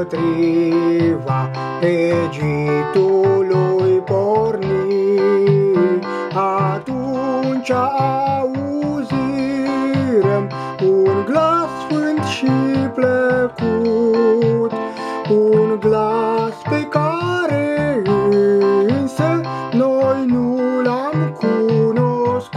împotriva Egiptului porni. Atunci auzirăm un glas sfânt și plăcut, un glas pe care însă noi nu l-am cunoscut.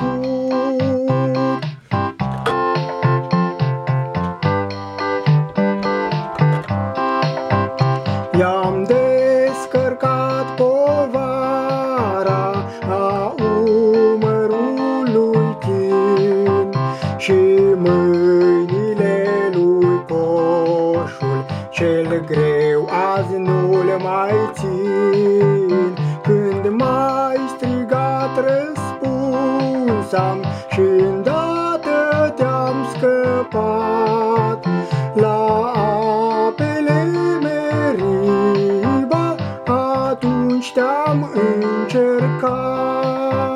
I-am descărcat povara a umărului chin și mâinile lui coșul cel greu azi nu-l mai țin. Când m-ai strigat răspuns am și îndată te-am scăpat. La apele Meriba atunci te-am încercat.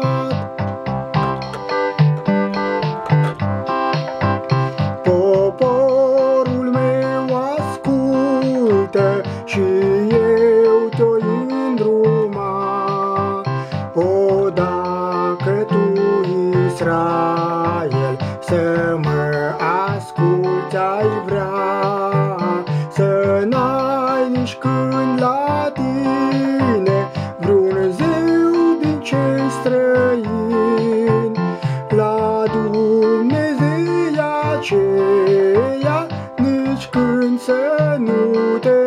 Poporul meu ascultă și eu te-o îndruma. O, dacă tu, Israel, să mă asculți ai vrea, să n-ai nici când la tine vreun zeu din cei străini, la Dumnezei aceea nici când să nu te